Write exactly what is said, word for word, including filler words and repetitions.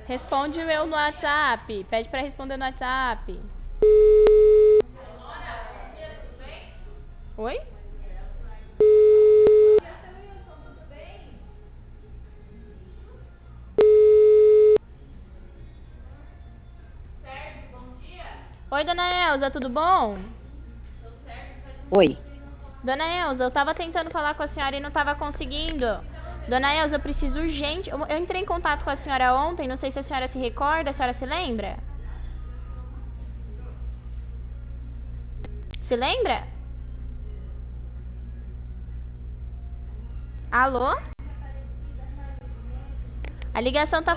Responde o eu no WhatsApp. Pede pra responder no WhatsApp. Oi? Oi, dona Elza, tudo bom? Oi. Dona Elza, eu tava tentando falar com a senhora e não tava conseguindo. Dona Elza, eu preciso urgente. Eu, eu entrei em contato com a senhora ontem, não sei se a senhora se recorda, a senhora se lembra? Se lembra? Alô? A ligação tá